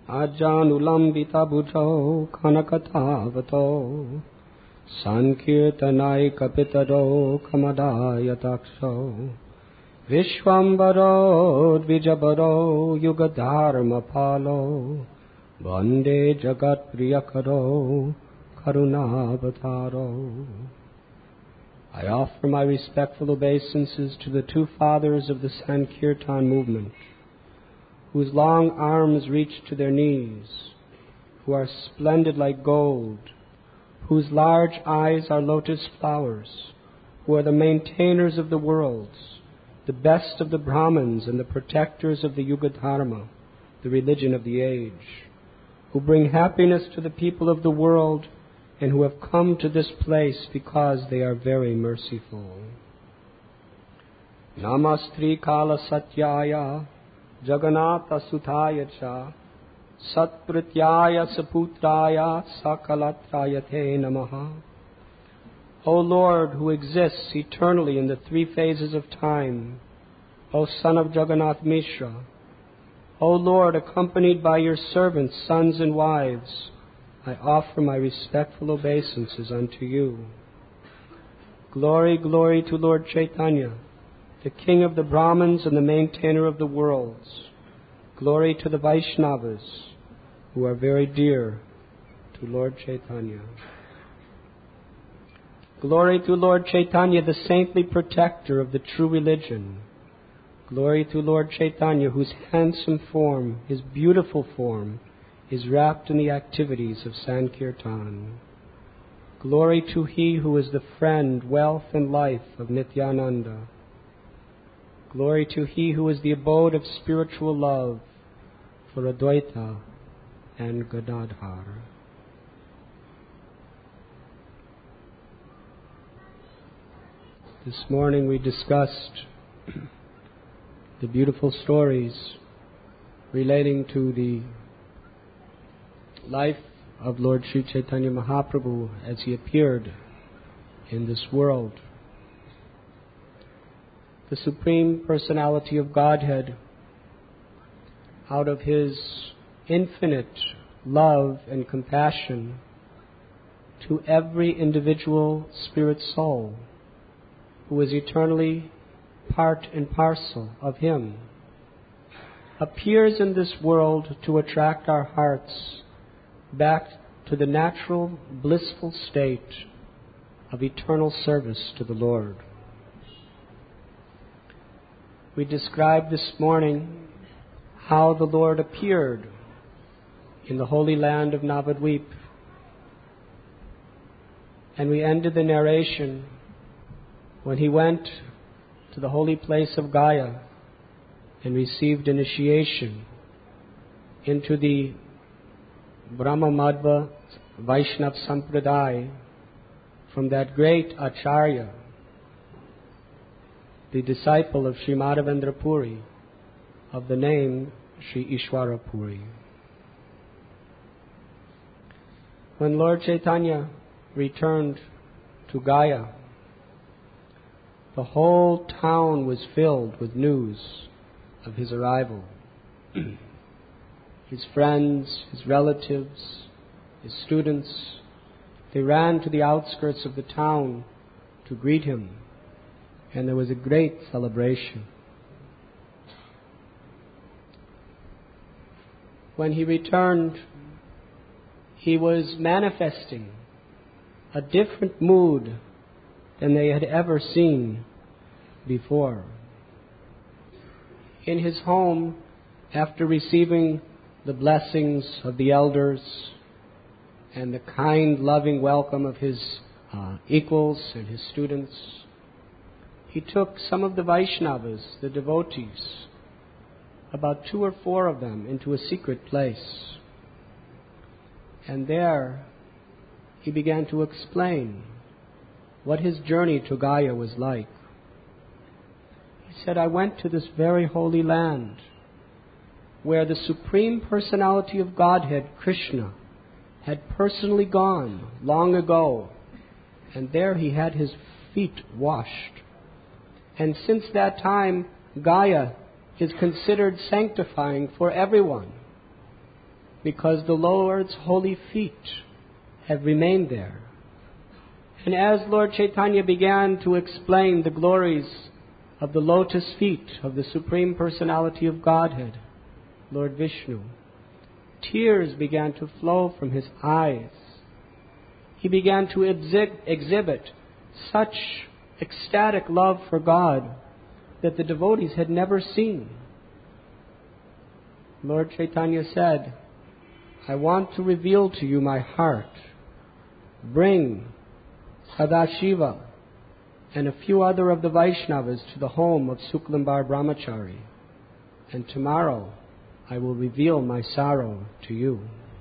Ajanulambita bhujau kanakatavato Sankirtanai kapitado kamadayataksho Vishwambaro dvijabaro yugadharma palo Vande jagat priyakaro karunavataro. I offer my respectful obeisances to the two fathers of the Sankirtan movement, whose long arms reach to their knees, who are splendid like gold, whose large eyes are lotus flowers, who are the maintainers of the worlds, the best of the Brahmins and the protectors of the Yugadharma, the religion of the age, who bring happiness to the people of the world and who have come to this place because they are very merciful. Namastri Kala Satyaya Jagannatha Sutaya Cha Satpratyaya Saputraya Sakalatrayate Namaha. O Lord, who exists eternally in the three phases of time, O Son of Jagannath Mishra, O Lord, accompanied by your servants, sons and wives, I offer my respectful obeisances unto you. Glory, glory to Lord Chaitanya, the King of the Brahmins and the maintainer of the worlds. Glory to the Vaishnavas, who are very dear to Lord Chaitanya. Glory to Lord Chaitanya, the saintly protector of the true religion. Glory to Lord Chaitanya, whose handsome form, his beautiful form, is wrapped in the activities of Sankirtan. Glory to he who is the friend, wealth and life of Nityananda. Glory to he who is the abode of spiritual love for Advaita and Gadadhar. This morning we discussed the beautiful stories relating to the life of Lord Sri Chaitanya Mahaprabhu as he appeared in this world. The Supreme Personality of Godhead, out of his infinite love and compassion to every individual spirit soul who is eternally part and parcel of him, appears in this world to attract our hearts back to the natural, blissful state of eternal service to the Lord. We described this morning how the Lord appeared in the holy land of Navadvip. And we ended the narration when he went to the holy place of Gaya and received initiation into the Brahma Madhva Vaishnav Sampradaya from that great Acharya, the disciple of Sri Madhavendra Puri, of the name Sri Ishwara Puri. When Lord Chaitanya returned to Gaya, the whole town was filled with news of his arrival. His friends, his relatives, his students, they ran to the outskirts of the town to greet him, and there was a great celebration. When he returned, he was manifesting a different mood than they had ever seen before. In his home, after receiving the blessings of the elders and the kind, loving welcome of his equals and his students, he took some of the Vaishnavas, the devotees, about 2 or 4 of them, into a secret place. And there he began to explain what his journey to Gaya was like. He said, I went to this very holy land where the Supreme Personality of Godhead, Krishna, had personally gone long ago, and there he had his feet washed. And since that time, Gaya is considered sanctifying for everyone. because the Lord's holy feet have remained there. And as Lord Chaitanya began to explain the glories of the lotus feet of the Supreme Personality of Godhead, Lord Vishnu, tears began to flow from his eyes. He began to exhibit such ecstatic love for God that the devotees had never seen. Lord Chaitanya said, I want to reveal to you my heart. Bring Sadashiva and a few other of the Vaishnavas to the home of Suklambar Brahmachari, and tomorrow I will reveal my sorrow to you.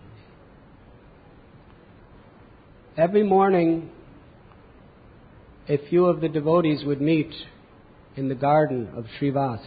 Every morning, a few of the devotees would meet in the garden of Srivas.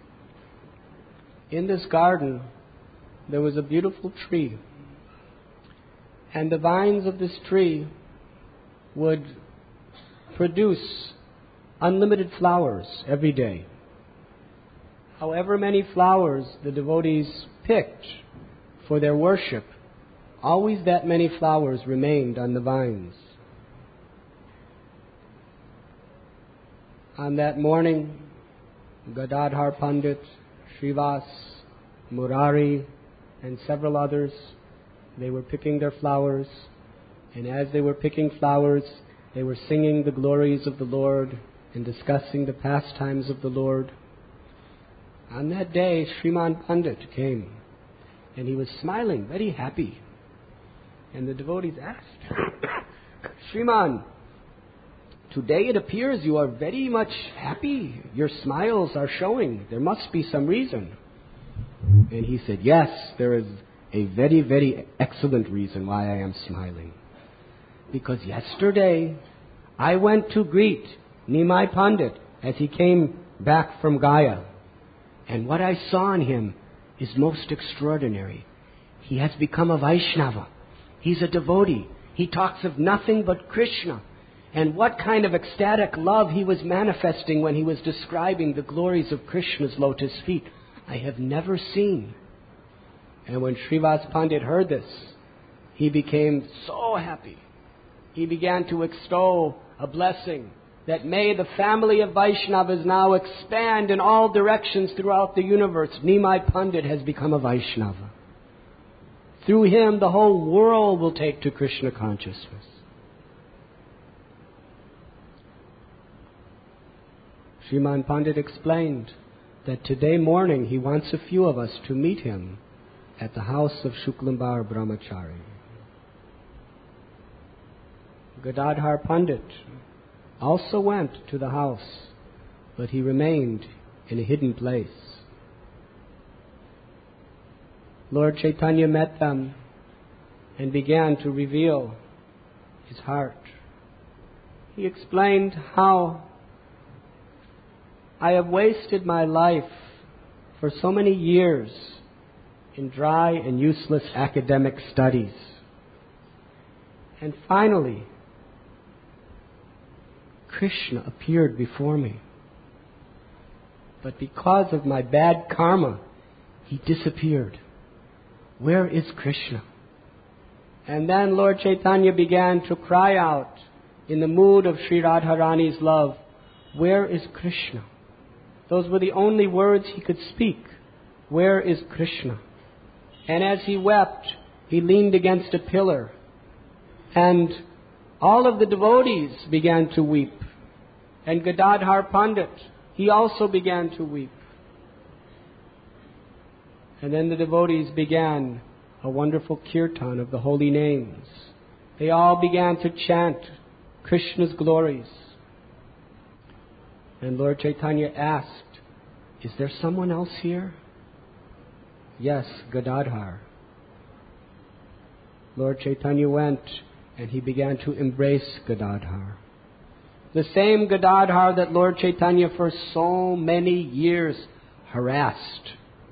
In this garden, there was a beautiful tree, and the vines of this tree would produce unlimited flowers every day. However many flowers the devotees picked for their worship, always that many flowers remained on the vines. On that morning, Gadadhar Pandit, Srivas, Murari, and several others, they were picking their flowers, and as they were picking flowers, they were singing the glories of the Lord and discussing the pastimes of the Lord. On that day, Sriman Pandit came, and he was smiling, very happy. And the devotees asked, Sriman, today it appears you are very much happy. Your smiles are showing. There must be some reason. And he said, yes, there is a very, very excellent reason why I am smiling. Because yesterday I went to greet Nimai Pandit as he came back from Gaya. And what I saw in him is most extraordinary. He has become a Vaishnava. He's a devotee. He talks of nothing but Krishna. And what kind of ecstatic love he was manifesting when he was describing the glories of Krishna's lotus feet, I have never seen. And when Srivas Pandit heard this, he became so happy. He began to extol a blessing that may the family of Vaishnavas now expand in all directions throughout the universe. Nimai Pandit has become a Vaishnava. Through him, the whole world will take to Krishna consciousness. Sriman Pandit explained that today morning he wants a few of us to meet him at the house of Shuklambar Brahmachari. Gadadhar Pandit also went to the house, but he remained in a hidden place. Lord Chaitanya met them and began to reveal his heart. He explained how I have wasted my life for so many years in dry and useless academic studies. And finally, Krishna appeared before me. But because of my bad karma, he disappeared. Where is Krishna? And then Lord Chaitanya began to cry out in the mood of Sri Radharani's love, where is Krishna? Those were the only words he could speak. Where is Krishna? And as he wept, he leaned against a pillar. And all of the devotees began to weep. And Gadadhar Pandit, he also began to weep. And then the devotees began a wonderful kirtan of the holy names. They all began to chant Krishna's glories. And Lord Chaitanya asked, is there someone else here? Yes, Gadadhar. Lord Chaitanya went and he began to embrace Gadadhar. The same Gadadhar that Lord Chaitanya for so many years harassed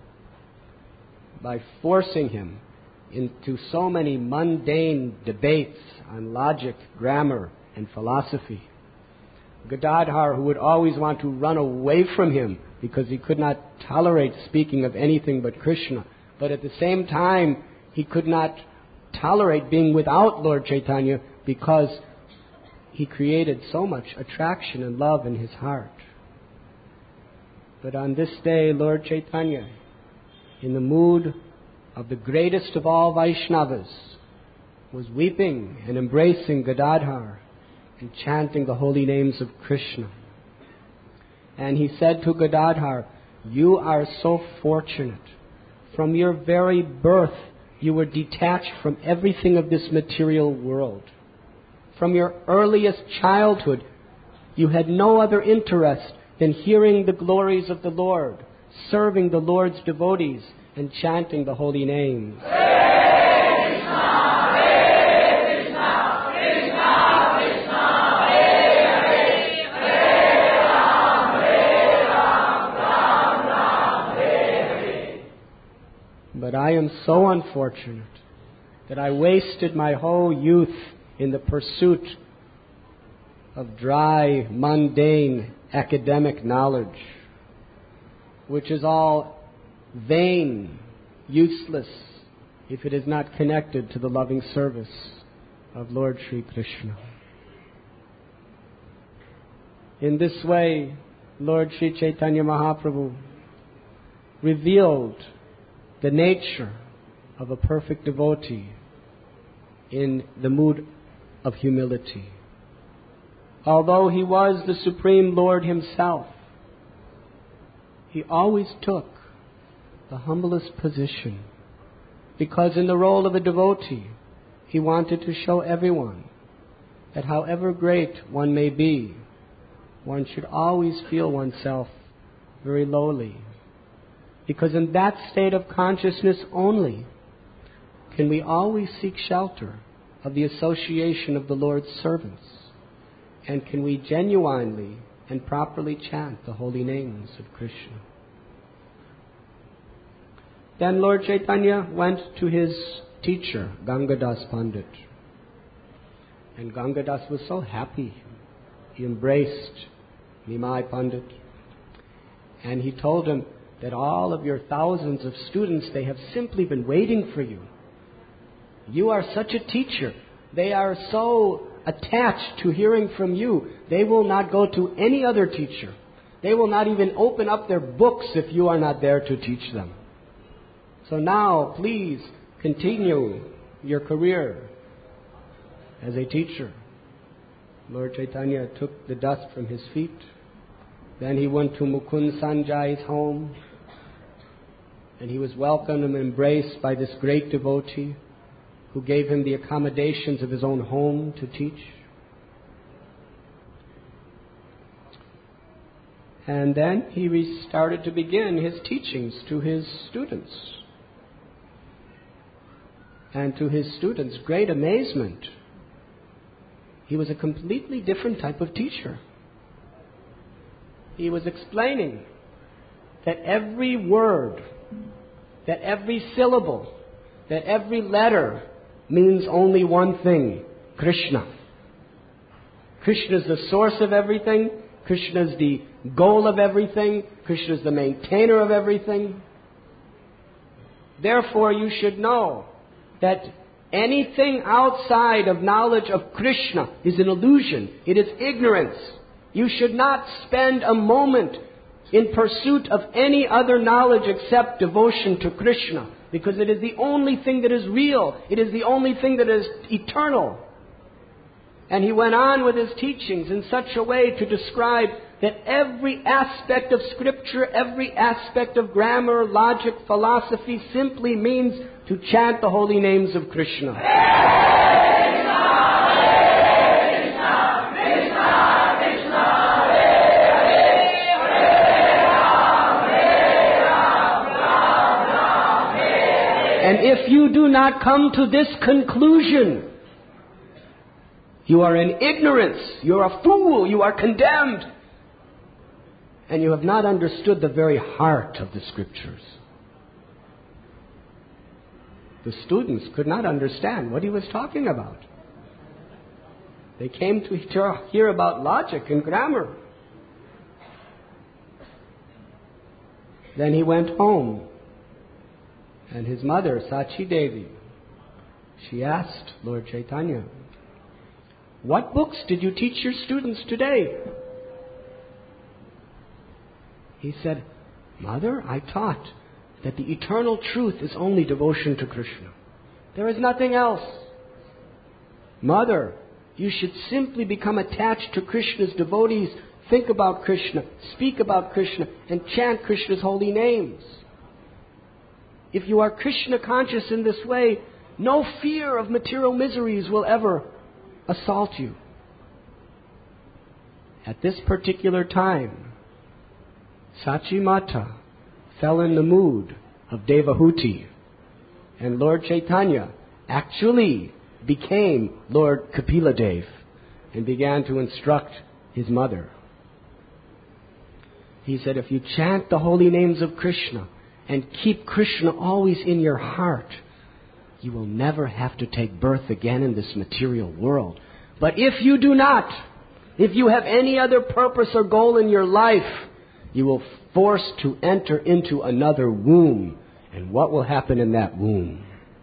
by forcing him into so many mundane debates on logic, grammar, and philosophy. Gadadhar, who would always want to run away from him because he could not tolerate speaking of anything but Krishna, but at the same time He could not tolerate being without Lord Chaitanya because he created so much attraction and love in his heart. But on this day, Lord Chaitanya, in the mood of the greatest of all Vaishnavas, was weeping and embracing Gadadhar and chanting the holy names of Krishna. And he said to Gadadhar, "You are so fortunate. From your very birth, you were detached from everything of this material world. From your earliest childhood, you had no other interest than hearing the glories of the Lord, serving the Lord's devotees, and chanting the holy names. But I am so unfortunate that I wasted my whole youth in the pursuit of dry, mundane, academic knowledge, which is all vain, useless, if it is not connected to the loving service of Lord Sri Krishna." In this way, Lord Sri Chaitanya Mahaprabhu revealed the nature of a perfect devotee in the mood of humility. Although he was the Supreme Lord himself, he always took the humblest position, because in the role of a devotee, he wanted to show everyone that however great one may be, one should always feel oneself very lowly. Because in that state of consciousness only can we always seek shelter of the association of the Lord's servants, and can we genuinely and properly chant the holy names of Krishna. Then Lord Chaitanya went to his teacher, Gangadas Pandit. And Gangadas was so happy. He embraced Nimai Pandit. And he told him that all of your thousands of students, they have simply been waiting for you. You are such a teacher. They are so attached to hearing from you. They will not go to any other teacher. They will not even open up their books if you are not there to teach them. So now, please continue your career as a teacher. Lord Chaitanya took the dust from his feet. Then he went to Mukund Sanjay's home, and he was welcomed and embraced by this great devotee who gave him the accommodations of his own home to teach. And then he started to begin his teachings to his students. And to his students' great amazement, he was a completely different type of teacher. He was explaining that every word, that every syllable, that every letter means only one thing: Krishna. Krishna is the source of everything. Krishna is the goal of everything. Krishna is the maintainer of everything. Therefore, you should know that anything outside of knowledge of Krishna is an illusion. It is ignorance. You should not spend a moment in pursuit of any other knowledge except devotion to Krishna, because it is the only thing that is real. It is the only thing that is eternal. And he went on with his teachings in such a way to describe that every aspect of Scripture, every aspect of grammar, logic, philosophy simply means to chant the holy names of Krishna. And if you do not come to this conclusion, you are in ignorance, you are a fool, you are condemned, and you have not understood the very heart of the Scriptures. The students could not understand what he was talking about. They came to hear about logic and grammar. Then he went home, and his mother, Sachi Devi, She asked Lord Chaitanya, "What books did you teach your students today?" He said, "Mother, I taught that the eternal truth is only devotion to Krishna. There is nothing else. Mother, you should simply become attached to Krishna's devotees, think about Krishna, speak about Krishna, and chant Krishna's holy names. If you are Krishna conscious in this way, no fear of material miseries will ever assault you." At this particular time, Sachi Mata fell in the mood of Devahuti, and Lord Chaitanya actually became Lord Kapila Dev and began to instruct his mother. He said, if you chant the holy names of Krishna and keep Krishna always in your heart, you will never have to take birth again in this material world. But if you do not, if you have any other purpose or goal in your life, you will force to enter into another womb. And what will happen in that womb?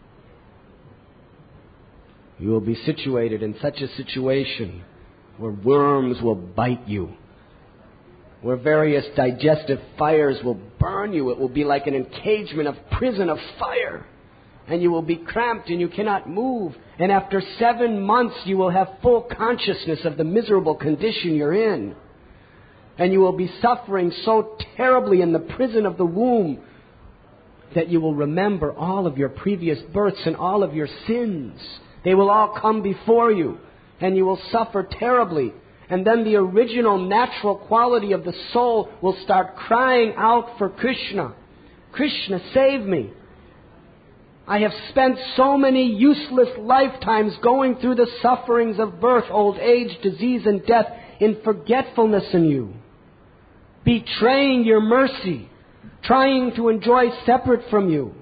You will be situated in such a situation where worms will bite you, where various digestive fires will burn you. It will be like an encagement of prison of fire. And you will be cramped and you cannot move. And after 7 months you will have full consciousness of the miserable condition you're in. And you will be suffering so terribly in the prison of the womb that you will remember all of your previous births and all of your sins. They will all come before you, and you will suffer terribly. And then the original natural quality of the soul will start crying out for Krishna. Krishna, save me. I have spent so many useless lifetimes going through the sufferings of birth, old age, disease, and death in forgetfulness in you, betraying your mercy, trying to enjoy separate from you.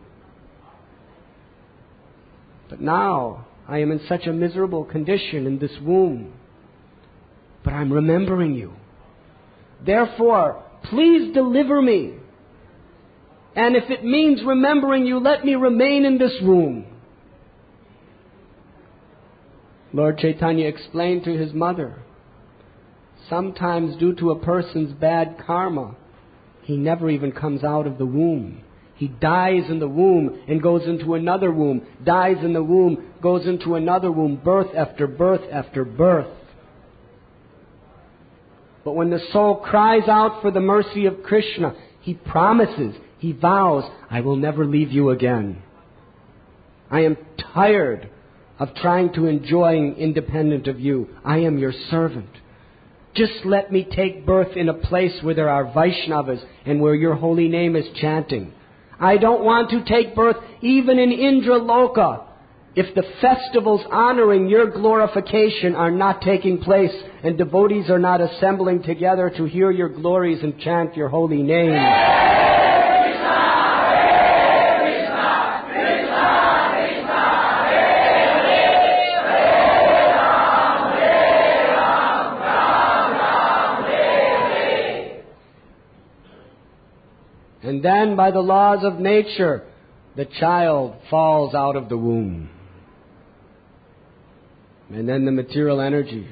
But now I am in such a miserable condition in this womb. But I'm remembering you. Therefore, please deliver me. And if it means remembering you, let me remain in this womb. Lord Chaitanya explained to his mother, sometimes due to a person's bad karma, he never even comes out of the womb. He dies in the womb and goes into another womb, dies in the womb, goes into another womb, birth after birth after birth. But when the soul cries out for the mercy of Krishna, he promises, he vows, I will never leave you again. I am tired of trying to enjoy independent of you. I am your servant. Just let me take birth in a place where there are Vaishnavas and where your holy name is chanting. I don't want to take birth even in Indraloka if the festivals honoring your glorification are not taking place and devotees are not assembling together to hear your glories and chant your holy name. And then, by the laws of nature, the child falls out of the womb. And then the material energy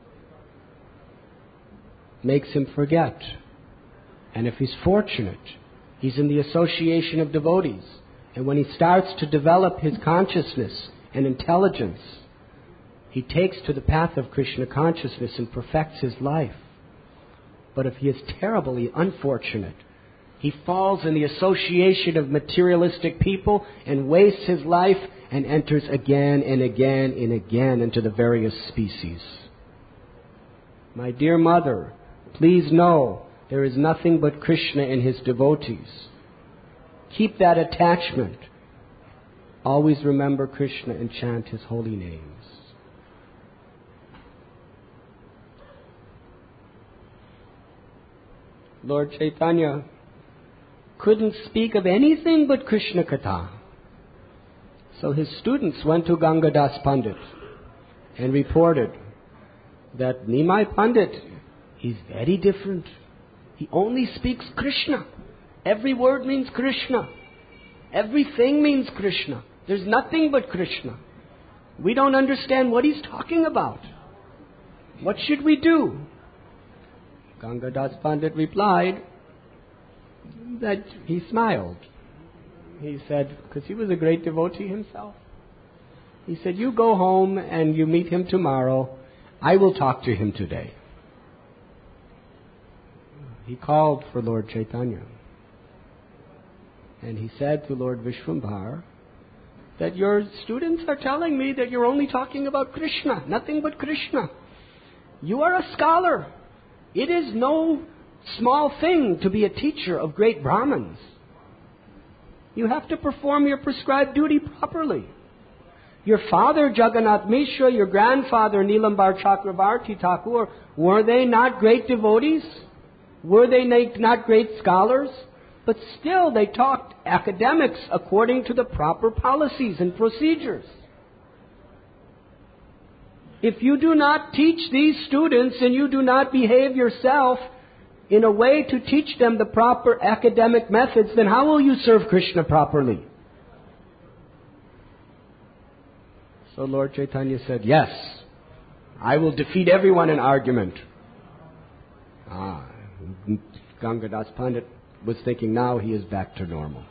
makes him forget. And if he's fortunate, he's in the association of devotees. And when he starts to develop his consciousness and intelligence, he takes to the path of Krishna consciousness and perfects his life. But if he is terribly unfortunate, he falls in the association of materialistic people and wastes his life and enters again and again and again into the various species. My dear mother, please know there is nothing but Krishna and his devotees. Keep that attachment. Always remember Krishna and chant his holy names. Lord Chaitanya couldn't speak of anything but Krishna Katha. So his students went to Gangadas Pandit and reported that Nimai Pandit, he's very different. He only speaks Krishna. Every word means Krishna. Everything means Krishna. There's nothing but Krishna. We don't understand what he's talking about. What should we do? Gangadas Pandit replied that he smiled. He said, because he was a great devotee himself, he said, you go home and you meet him tomorrow. I will talk to him today. He called for Lord Chaitanya. And he said to Lord Vishwambhar that your students are telling me that you're only talking about Krishna, nothing but Krishna. You are a scholar. It is no small thing to be a teacher of great Brahmins. You have to perform your prescribed duty properly. Your father, Jagannath Mishra, your grandfather, Nilambar Chakravarti Thakur, were they not great devotees? Were they not great scholars? But still they taught academics according to the proper policies and procedures. If you do not teach these students and you do not behave yourself in a way to teach them the proper academic methods, then how will you serve Krishna properly? So Lord Chaitanya said, yes, I will defeat everyone in argument. Gangadas Pandit was thinking now he is back to normal.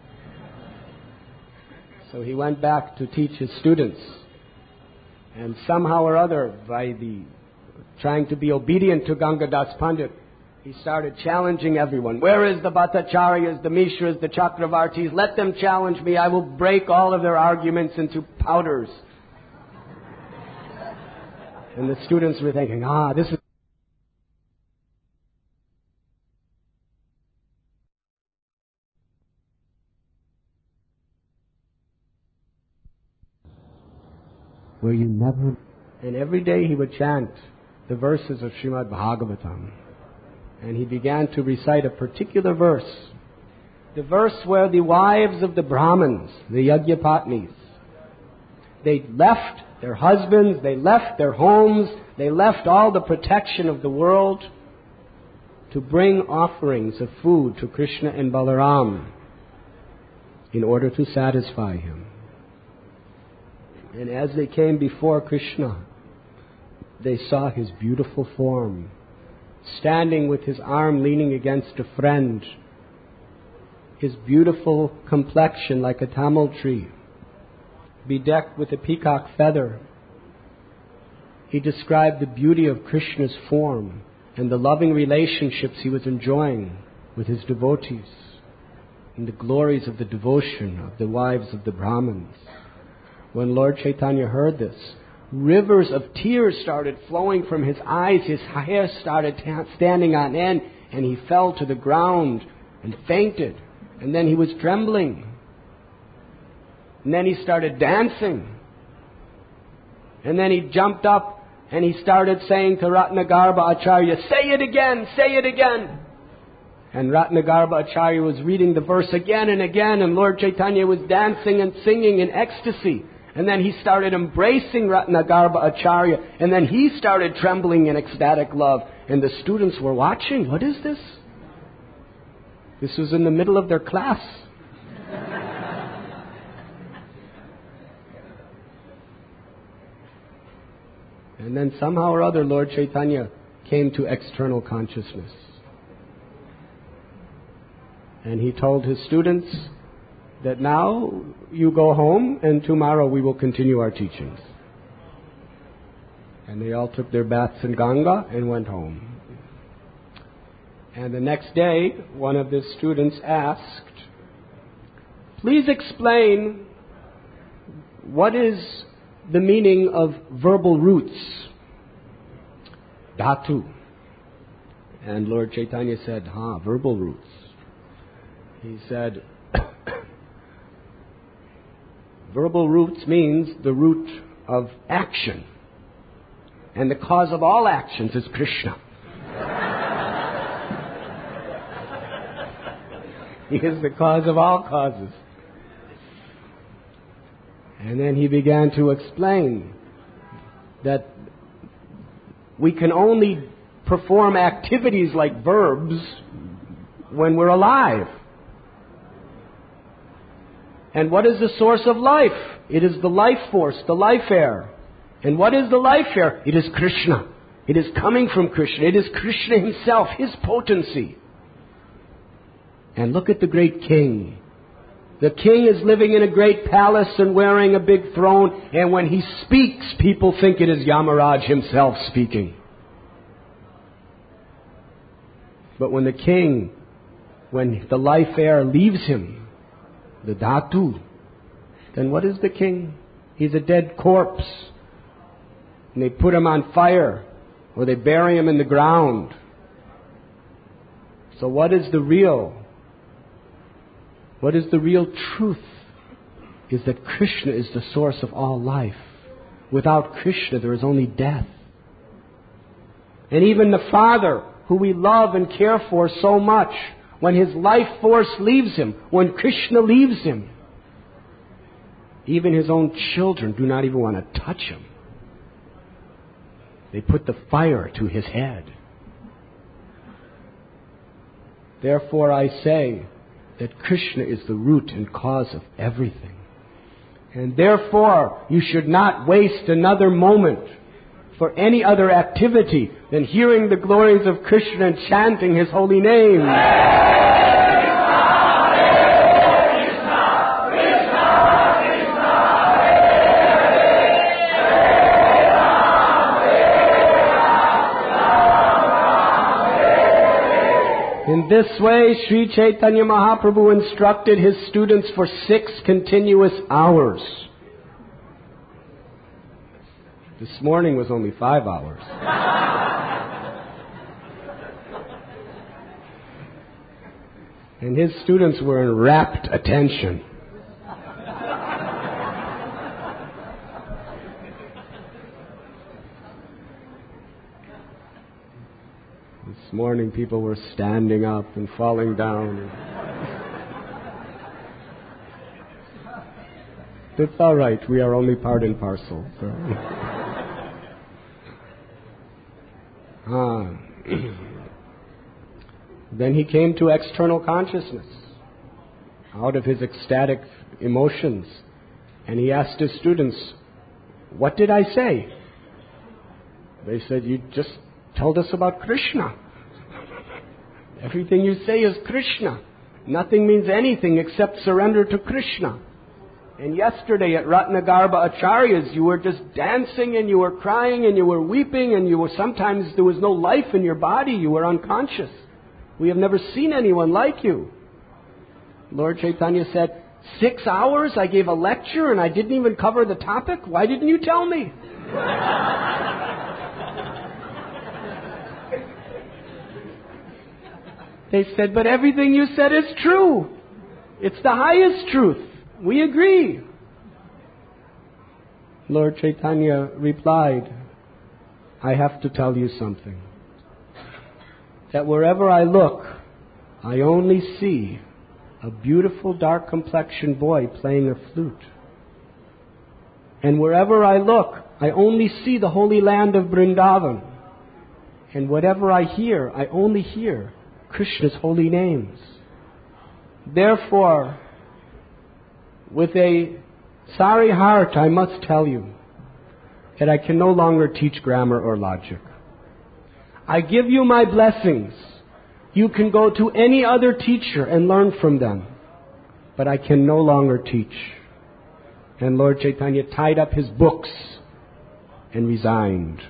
So he went back to teach his students. And somehow or other, by trying to be obedient to Gangadas Pandit, he started challenging everyone. Where is the Bhattacharyas, the Mishras, the Chakravartis? Let them challenge me. I will break all of their arguments into powders. And the students were thinking, this is... where you never... And every day he would chant the verses of Srimad Bhagavatam. And he began to recite a particular verse. The verse where the wives of the Brahmins, the Yagyapatnis, they left their husbands, they left their homes, they left all the protection of the world to bring offerings of food to Krishna and Balaram in order to satisfy him. And as they came before Krishna, they saw his beautiful form, standing with his arm leaning against a friend, his beautiful complexion like a Tamil tree, bedecked with a peacock feather. He described the beauty of Krishna's form and the loving relationships he was enjoying with his devotees and the glories of the devotion of the wives of the Brahmins. When Lord Chaitanya heard this, rivers of tears started flowing from his eyes. His hair started standing on end, and he fell to the ground and fainted. And then he was trembling. And then he started dancing. And then he jumped up and he started saying to Ratnagarbha Acharya, say it again, say it again. And Ratnagarbha Acharya was reading the verse again and again, and Lord Chaitanya was dancing and singing in ecstasy. And then he started embracing Ratnagarbha Acharya, and then he started trembling in ecstatic love. And the students were watching. What is this? This was in the middle of their class. And then somehow or other, Lord Chaitanya came to external consciousness. And he told his students that now you go home and tomorrow we will continue our teachings. And they all took their baths in Ganga and went home. And the next day, one of the students asked, please explain what is the meaning of verbal roots, dhatu. And Lord Chaitanya said, verbal roots. He said, verbal roots means the root of action. And the cause of all actions is Krishna. He is the cause of all causes. And then he began to explain that we can only perform activities like verbs when we're alive. And what is the source of life? It is the life force, the life air. And what is the life air? It is Krishna. It is coming from Krishna. It is Krishna himself, his potency. And look at the great king. The king is living in a great palace and wearing a big throne. And when he speaks, people think it is Yamaraj himself speaking. But when the life air leaves him, the dhatu, then what is the king? He's a dead corpse. And they put him on fire, or they bury him in the ground. So what is the real truth? Is that Krishna is the source of all life. Without Krishna, there is only death. And even the Father, who we love and care for so much, when his life force leaves him, when Krishna leaves him, even his own children do not even want to touch him. They put the fire to his head. Therefore I say that Krishna is the root and cause of everything. And therefore you should not waste another moment for any other activity than hearing the glories of Krishna and chanting his holy name. In this way, Sri Chaitanya Mahaprabhu instructed his students for 6 continuous hours. This morning was only 5 hours. And his students were in rapt attention. This morning people were standing up and falling down. It's all right. We are only part and parcel. So. Then he came to external consciousness out of his ecstatic emotions. And he asked his students, "What did I say?" They said, "You just told us about Krishna. Everything you say is Krishna. Nothing means anything except surrender to Krishna. And yesterday at Ratnagarbha Acharya's, you were just dancing and you were crying and you were weeping and sometimes there was no life in your body. You were unconscious. We have never seen anyone like you." Lord Chaitanya said, 6 hours? I gave a lecture and I didn't even cover the topic? Why didn't you tell me? They said, "But everything you said is true. It's the highest truth. We agree." Lord Chaitanya replied, "I have to tell you something. That wherever I look, I only see a beautiful dark-complexioned boy playing a flute. And wherever I look, I only see the holy land of Vrindavan. And whatever I hear, I only hear Krishna's holy names. Therefore, with a sorry heart, I must tell you that I can no longer teach grammar or logic. I give you my blessings. You can go to any other teacher and learn from them. But I can no longer teach." And Lord Chaitanya tied up his books and resigned.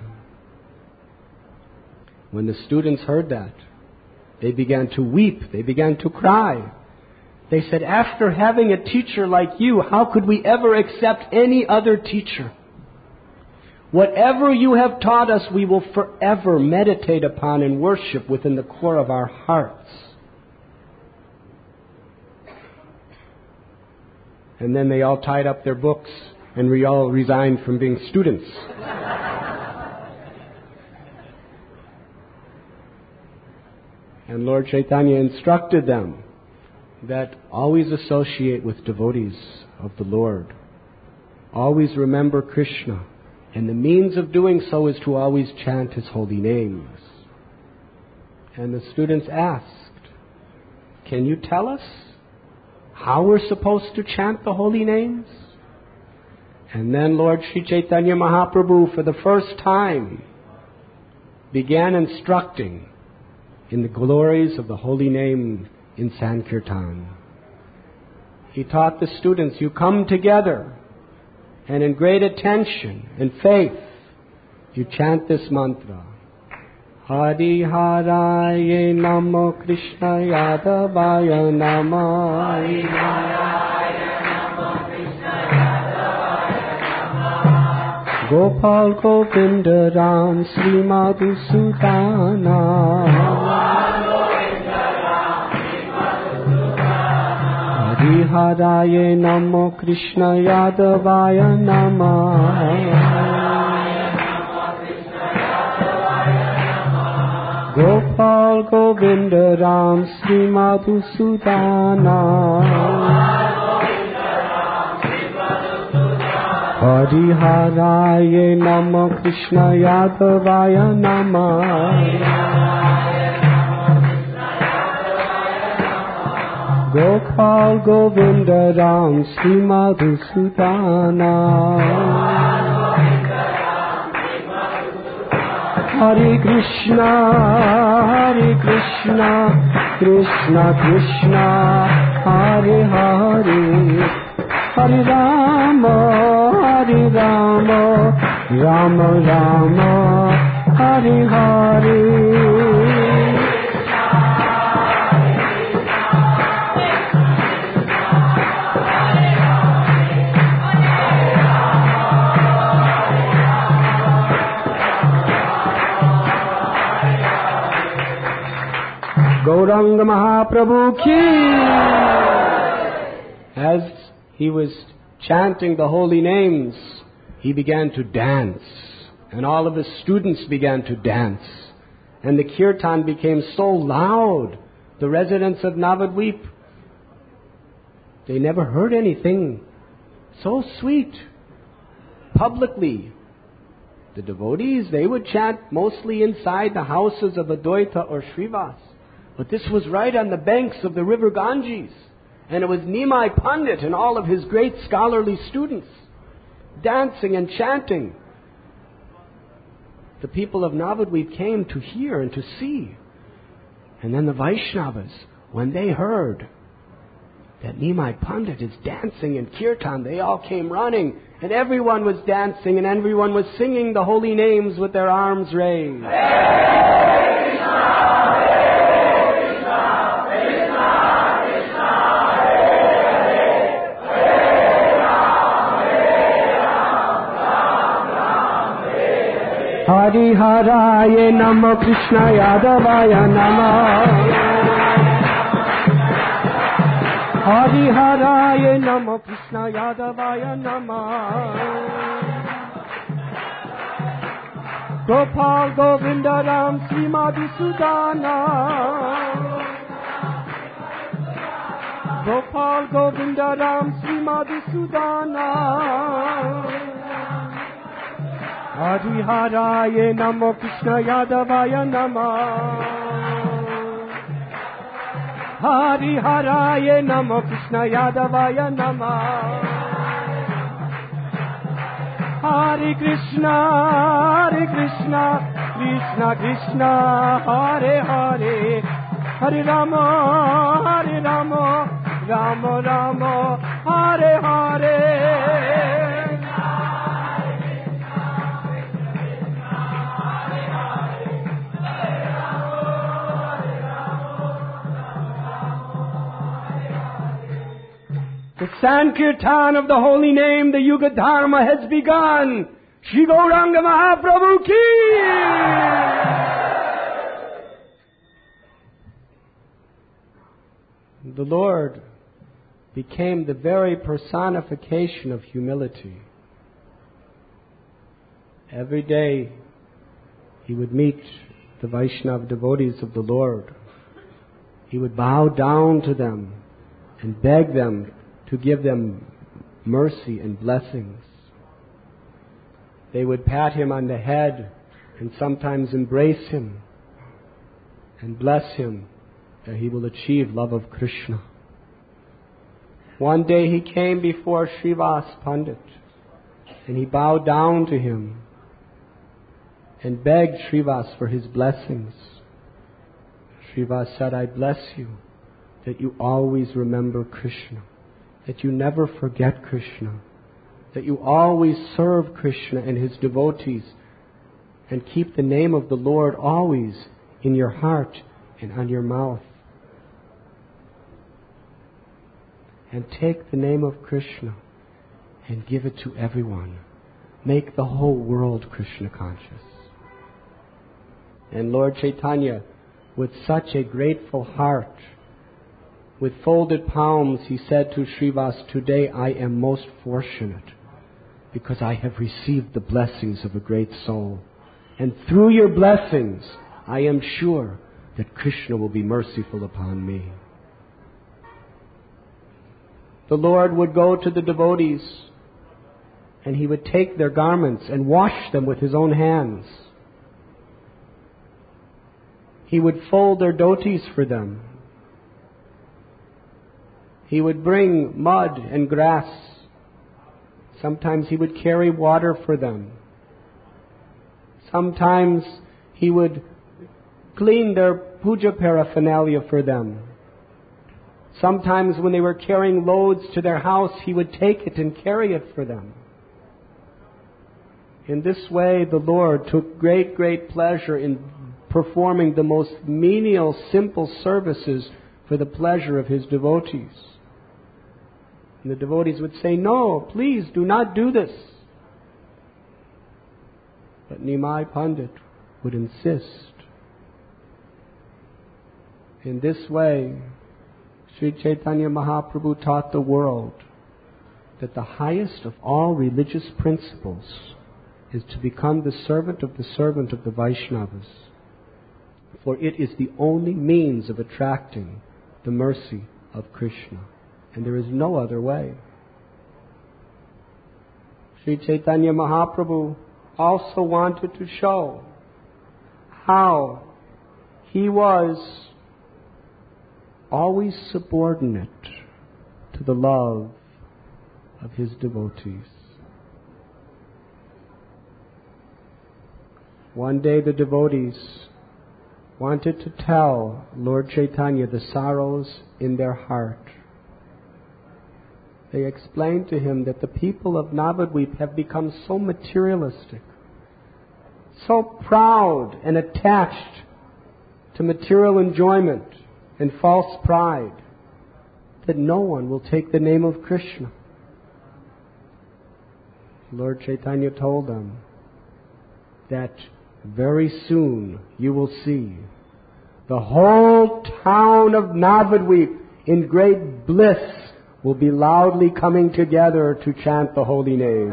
When the students heard that, they began to weep. They began to cry. They said, "After having a teacher like you, how could we ever accept any other teacher? Whatever you have taught us, we will forever meditate upon and worship within the core of our hearts." And then they all tied up their books and we all resigned from being students. And Lord Chaitanya instructed them that always associate with devotees of the Lord. Always remember Krishna. And the means of doing so is to always chant his holy names. And the students asked, "Can you tell us? how we're supposed to chant the holy names. And then Lord Sri Chaitanya Mahaprabhu, for the first time, began instructing in the glories of the holy name in Sankirtan. He taught the students, you come together, and in great attention and faith, you chant this mantra. Hari Haraye Namo Krishna Yadavaya Namo. Hari Haraye Namo Krishna Yadavaya Namo. Gopal Govinda Ram Sri Madhusudana. Hari Haraye Namo Krishna Yadavaya Namo. Gopal Govinda Ram Sri Madhusudana. Hari Haraye Namo Krishna Yadavaya Namo. Gopal Govinda Ram Sri Madhusudana. Hare Krishna, Krishna Krishna, Hare Hare, Hare Rama, Rama Rama, Hare Hare. Gauranga Mahaprabhu ki. As he was chanting the holy names, he began to dance, and all of his students began to dance, and the kirtan became so loud. The residents of Navadvip, they never heard anything so sweet publicly. The devotees, they would chant mostly inside the houses of Advaita or Srivas. But this was right on the banks of the river Ganges. And it was Nimai Pandit and all of his great scholarly students dancing and chanting. The people of Navadvip came to hear and to see. And then the Vaishnavas, when they heard that Nimai Pandit is dancing in kirtan, they all came running. And everyone was dancing and everyone was singing the holy names with their arms raised. Hari Haraye Namo Krishna Yadavaya Namo. Hari Haraye Namo Krishna Yadavaya Namo. Gopal Govinda Ram Sri Madhusudana. Gopal Govinda Ram Sri Madhusudana. Hari Haraye Namo Krishna Yadavaya Namo. Hari Haraye Namo Krishna Yadavaya Namo. Hare Krishna, Krishna Krishna, Hare Hare, Hare Rama, Rama Rama, Hare Hare. The Sankirtan of the holy name, the Yuga Dharma has begun. Shri Gauranga Mahaprabhu ki! The Lord became the very personification of humility. Every day he would meet the Vaishnava devotees of the Lord. He would bow down to them and beg them to give them mercy and blessings. They would pat him on the head and sometimes embrace him and bless him that he will achieve love of Krishna. One day he came before Srivas Pandit and he bowed down to him and begged Srivas for his blessings. Srivas said, I bless you that you always remember Krishna, that you never forget Krishna, that you always serve Krishna and his devotees and keep the name of the Lord always in your heart and on your mouth. And take the name of Krishna and give it to everyone. Make the whole world Krishna conscious. And Lord Chaitanya, with such a grateful heart, with folded palms, he said to Srivas, today I am most fortunate because I have received the blessings of a great soul. And through your blessings, I am sure that Krishna will be merciful upon me. The Lord would go to the devotees and he would take their garments and wash them with his own hands. He would fold their dhotis for them. He would bring mud and grass. Sometimes he would carry water for them. Sometimes he would clean their puja paraphernalia for them. Sometimes when they were carrying loads to their house, he would take it and carry it for them. In this way, the Lord took great, great pleasure in performing the most menial, simple services for the pleasure of his devotees. And the devotees would say, no, please do not do this. But Nimai Pandit would insist. In this way, Sri Chaitanya Mahaprabhu taught the world that the highest of all religious principles is to become the servant of the Vaishnavas. For it is the only means of attracting the mercy of Krishna. And there is no other way. Sri Chaitanya Mahaprabhu also wanted to show how he was always subordinate to the love of his devotees. One day the devotees wanted to tell Lord Chaitanya the sorrows in their heart. They explained to him that the people of Navadvip have become so materialistic, so proud and attached to material enjoyment and false pride, that no one will take the name of Krishna. Lord Chaitanya told them that very soon you will see the whole town of Navadvip in great bliss will be loudly coming together to chant the holy name.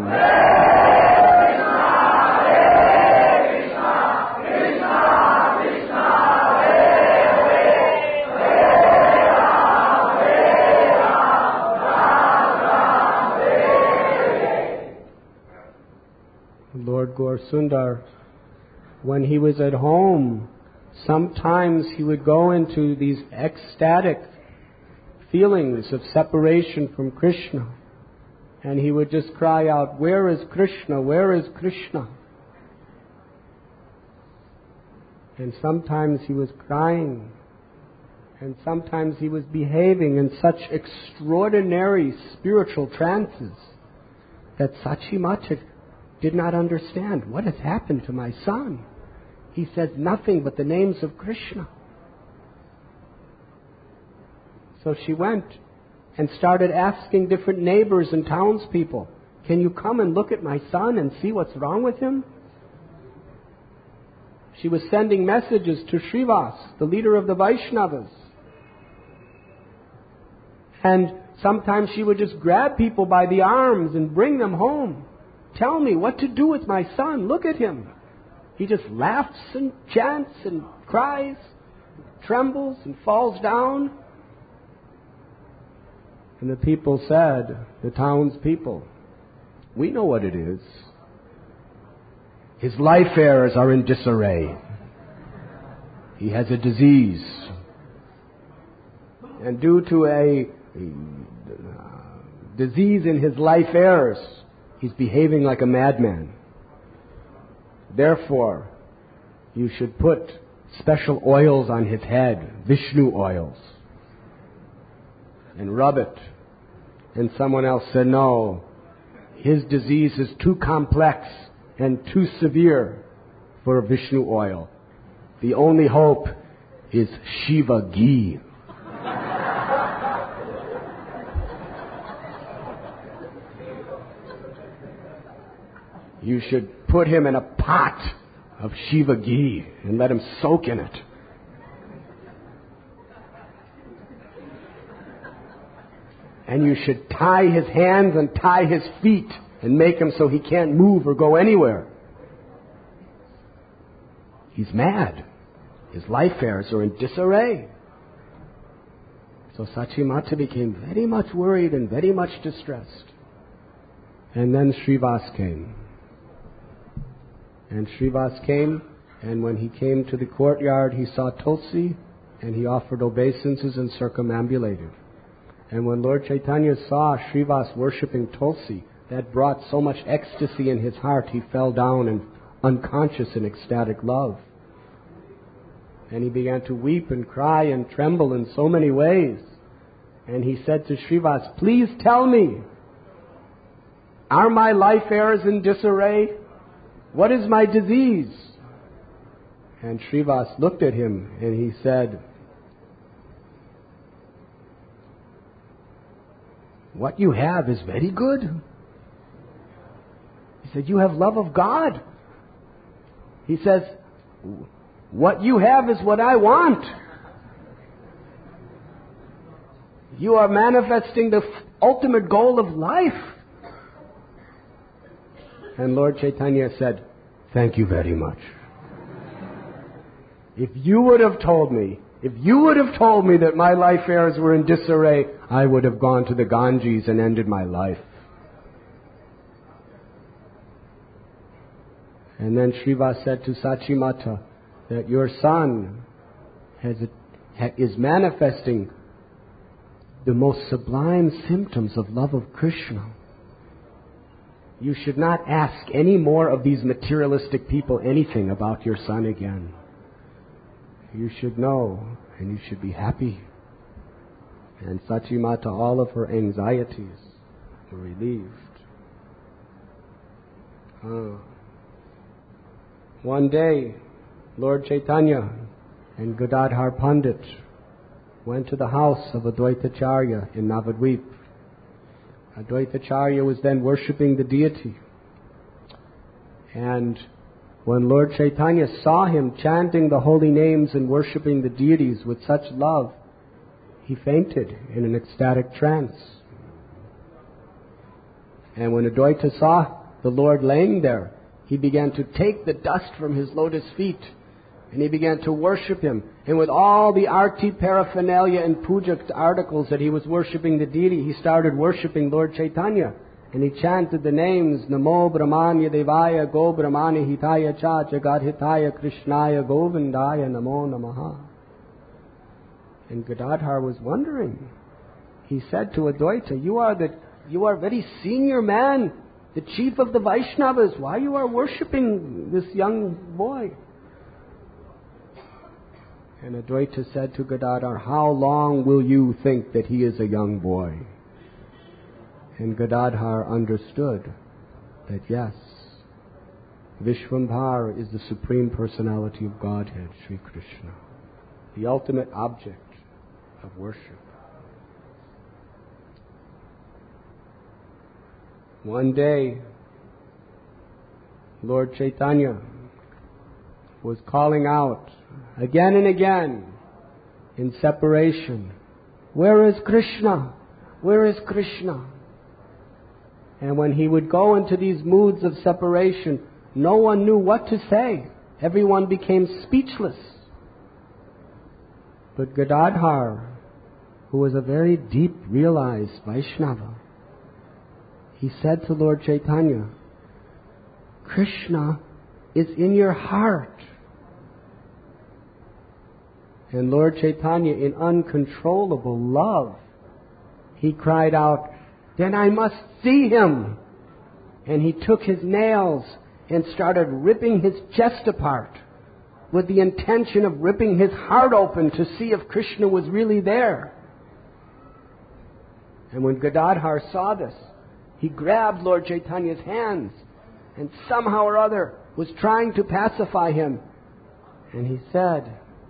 Lord Gaurasundar, when he was at home, sometimes he would go into these ecstatic feelings of separation from Krishna. And he would just cry out, where is Krishna? Where is Krishna? And sometimes he was crying. And sometimes he was behaving in such extraordinary spiritual trances that Sachi Mata did not understand. What has happened to my son? He says nothing but the names of Krishna. So she went and started asking different neighbors and townspeople, can you come and look at my son and see what's wrong with him? She was sending messages to Srivas, the leader of the Vaishnavas. And sometimes she would just grab people by the arms and bring them home. Tell me what to do with my son. Look at him. He just laughs and chants and cries, trembles and falls down. And the people said, the townspeople, we know what it is. His life affairs are in disarray. He has a disease. And due to a disease in his life heirs, he's behaving like a madman. Therefore, you should put special oils on his head, Vishnu oils, and rub it. And someone else said, no, his disease is too complex and too severe for Vishnu oil. The only hope is Shiva ghee. You should put him in a pot of Shiva ghee and let him soak in it. And you should tie his hands and tie his feet and make him so he can't move or go anywhere. He's mad. His life heirs are in disarray. So Sachimata became very much worried and very much distressed. And then Srivas came. And Srivas came, and when he came to the courtyard, he saw Tulsi, and he offered obeisances and circumambulated. And when Lord Chaitanya saw Srivas worshipping Tulsi, that brought so much ecstasy in his heart, he fell down and unconscious in ecstatic love. And he began to weep and cry and tremble in so many ways. And he said to Srivas, please tell me, are my life heirs in disarray? What is my disease? And Srivas looked at him and he said, what you have is very good. He said, you have love of God. He says, what you have is what I want. You are manifesting the ultimate goal of life. And Lord Chaitanya said, thank you very much. If you would have told me that my life heirs were in disarray, I would have gone to the Ganges and ended my life. And then Srivas said to Sachimata that your son is manifesting the most sublime symptoms of love of Krishna. You should not ask any more of these materialistic people anything about your son again. You should know, and you should be happy. And Sachimata, all of her anxieties were relieved. One day, Lord Chaitanya and Gadadhar Pandit went to the house of Advaitacharya in Navadvip. Advaitacharya was then worshipping the deity. And when Lord Chaitanya saw him chanting the holy names and worshipping the deities with such love, he fainted in an ecstatic trance. And when Advaita saw the Lord laying there, he began to take the dust from his lotus feet and he began to worship him. And with all the arti paraphernalia and puja articles that he was worshipping the deity, he started worshipping Lord Chaitanya. And he chanted the names, Namo Brahmanya Devaya Go Brahmani Hitaya Cha Jagadhitaya Krishnaya Govindaya Namo Namaha. And Gadadhar was wondering. He said to Advaita, you are a very senior man, the chief of the Vaishnavas. Why you are worshipping this young boy? And Advaita said to Gadadhar, how long will you think that he is a young boy? And Gadadhar understood that yes, Vishwambhara is the Supreme Personality of Godhead, Sri Krishna, the ultimate object of worship. One day, Lord Chaitanya was calling out again and again in separation, where is Krishna? Where is Krishna? And when he would go into these moods of separation, no one knew what to say. Everyone became speechless. But Gadadhar, who was a very deep realized Vaishnava, he said to Lord Chaitanya, Krishna is in your heart. And Lord Chaitanya, in uncontrollable love, he cried out, then I must see him. And he took his nails and started ripping his chest apart with the intention of ripping his heart open to see if Krishna was really there. And when Gadadhar saw this, he grabbed Lord Chaitanya's hands and somehow or other was trying to pacify him. And he said,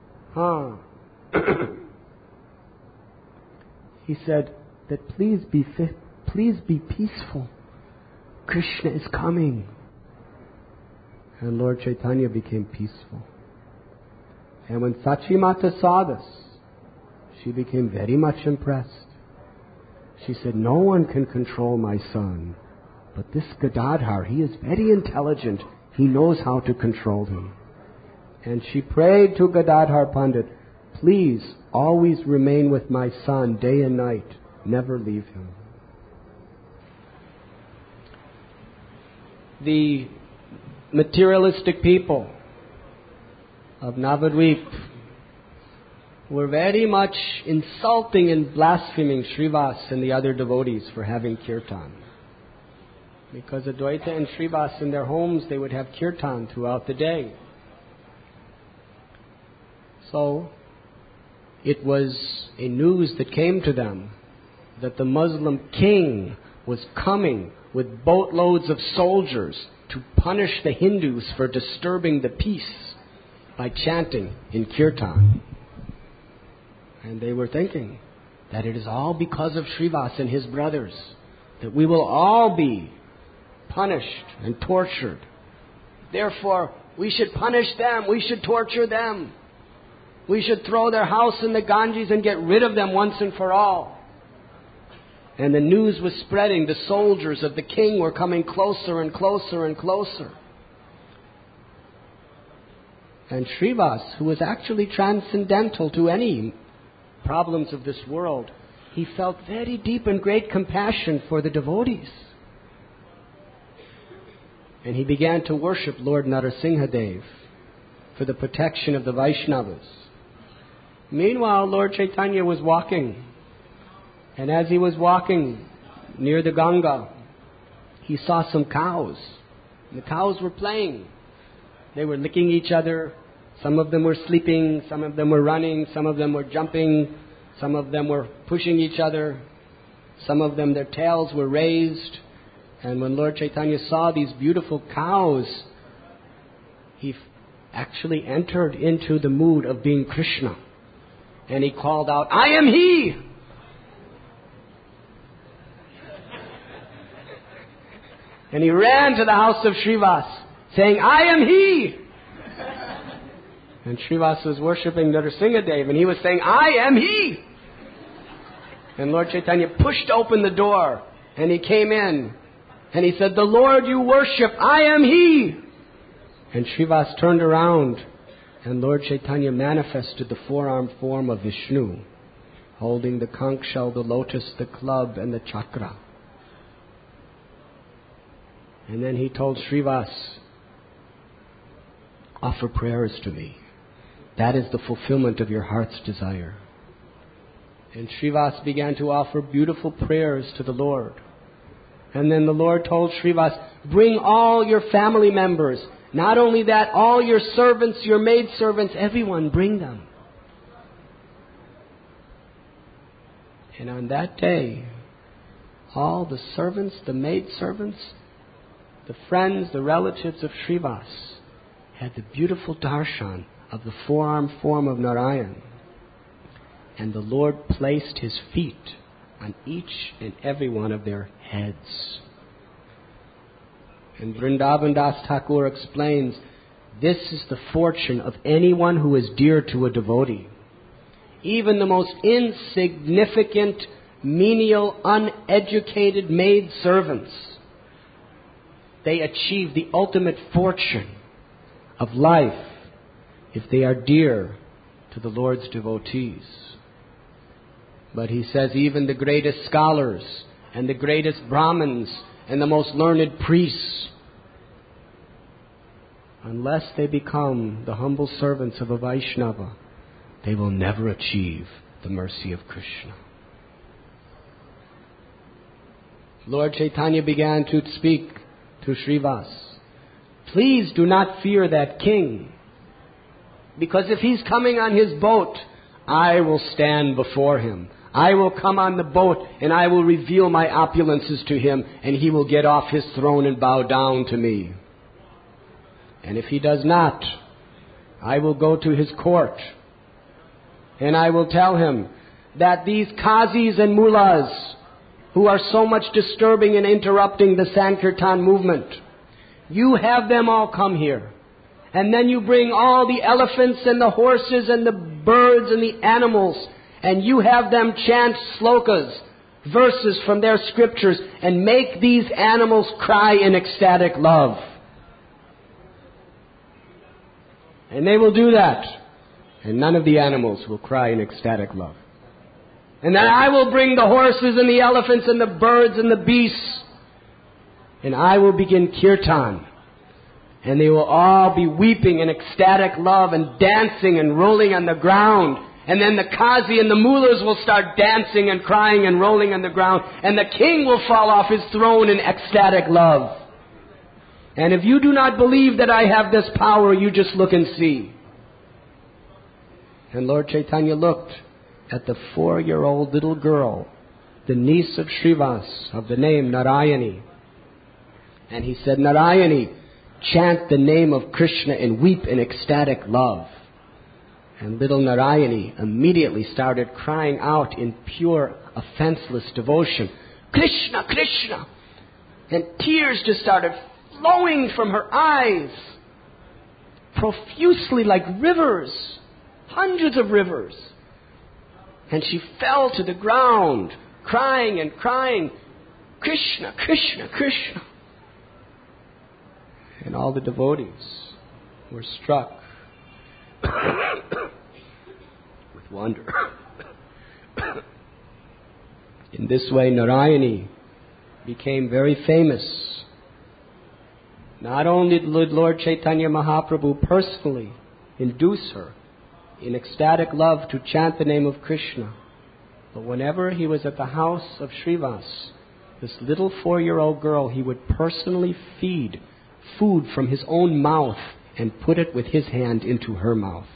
he said that please be peaceful. Krishna is coming. And Lord Chaitanya became peaceful. And when Sachi Mata saw this, she became very much impressed. She said, no one can control my son. But this Gadadhar, he is very intelligent. He knows how to control him. And she prayed to Gadadhar Pandit, please always remain with my son day and night. Never leave him. The materialistic people of Navadvip were very much insulting and blaspheming Srivas and the other devotees for having kirtan. Because Advaita and Srivas in their homes, they would have kirtan throughout the day. So, it was a news that came to them that the Muslim king was coming with boatloads of soldiers to punish the Hindus for disturbing the peace by chanting in kirtan. And they were thinking that it is all because of Srivas and his brothers that we will all be punished and tortured. Therefore, we should punish them. We should torture them. We should throw their house in the Ganges and get rid of them once and for all. And the news was spreading. The soldiers of the king were coming closer and closer and closer. And Srivas, who was actually transcendental to any problems of this world, he felt very deep and great compassion for the devotees. And he began to worship Lord Narasimhadev for the protection of the Vaishnavas. Meanwhile, Lord Chaitanya was walking. And as he was walking near the Ganga, he saw some cows. The cows were playing. They were licking each other. Some of them were sleeping. Some of them were running. Some of them were jumping. Some of them were pushing each other. Some of them, their tails were raised. And when Lord Chaitanya saw these beautiful cows, he actually entered into the mood of being Krishna. And he called out, I am he! And he ran to the house of Srivas, saying, I am he! And Srivas was worshipping Narasimhadev, and he was saying, I am he! And Lord Chaitanya pushed open the door, and he came in, and he said, the Lord you worship, I am he! And Srivas turned around, and Lord Chaitanya manifested the four-armed form of Vishnu, holding the conch shell, the lotus, the club, and the chakra. And then he told Srivas, offer prayers to me. That is the fulfillment of your heart's desire. And Srivas began to offer beautiful prayers to the Lord. And then the Lord told Srivas, bring all your family members. Not only that, all your servants, your maidservants, everyone, bring them. And on that day, all the servants, the maidservants, the friends, the relatives of Srivas had the beautiful darshan of the four-armed form of Narayan. And the Lord placed His feet on each and every one of their heads. And Vrindavan Das Thakur explains, this is the fortune of anyone who is dear to a devotee. Even the most insignificant, menial, uneducated maid servants, they achieve the ultimate fortune of life if they are dear to the Lord's devotees. But he says even the greatest scholars and the greatest Brahmins and the most learned priests, unless they become the humble servants of a Vaishnava, they will never achieve the mercy of Krishna. Lord Chaitanya began to speak to Srivas. Please do not fear that king, because if he's coming on his boat, I will stand before him. I will come on the boat and I will reveal my opulences to him, and he will get off his throne and bow down to me. And if he does not, I will go to his court and I will tell him that these qazis and mullahs who are so much disturbing and interrupting the Sankirtan movement, you have them all come here. And then you bring all the elephants and the horses and the birds and the animals, and you have them chant slokas, verses from their scriptures, and make these animals cry in ecstatic love. And they will do that, and none of the animals will cry in ecstatic love. And then I will bring the horses and the elephants and the birds and the beasts, and I will begin kirtan. And they will all be weeping in ecstatic love and dancing and rolling on the ground. And then the qazi and the mullahs will start dancing and crying and rolling on the ground. And the king will fall off his throne in ecstatic love. And if you do not believe that I have this power, you just look and see. And Lord Chaitanya looked at the 4-year-old little girl, the niece of Srivas, of the name Narayani. And he said, Narayani, chant the name of Krishna and weep in ecstatic love. And little Narayani immediately started crying out in pure, offenseless devotion, Krishna, Krishna! And tears just started flowing from her eyes, profusely like rivers, hundreds of rivers. And she fell to the ground, crying and crying, Krishna, Krishna, Krishna. And all the devotees were struck with wonder. In this way, Narayani became very famous. Not only did Lord Chaitanya Mahaprabhu personally induce her in ecstatic love to chant the name of Krishna, but whenever he was at the house of Srivas, this little 4-year-old girl, he would personally feed food from his own mouth and put it with his hand into her mouth.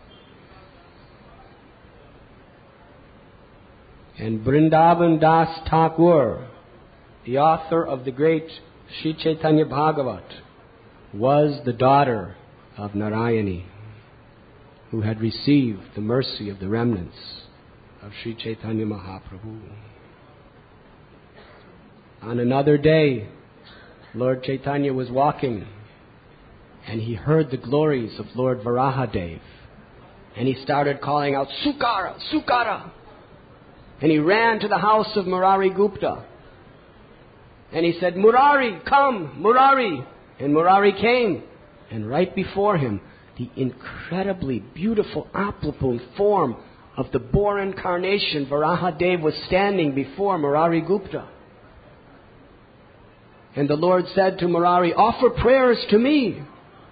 And Vrindavan Das Thakur, the author of the great Sri Chaitanya Bhagavat, was the daughter of Narayani, who had received the mercy of the remnants of Sri Chaitanya Mahaprabhu. On another day, Lord Chaitanya was walking, and he heard the glories of Lord Varahadev, and he started calling out, Sukara, Sukara! And he ran to the house of Murari Gupta, and he said, Murari, come, Murari! And Murari came, and right before him, the incredibly beautiful opulent form of the boar incarnation, Varahadev, was standing before Murari Gupta. And the Lord said to Murari, offer prayers to me.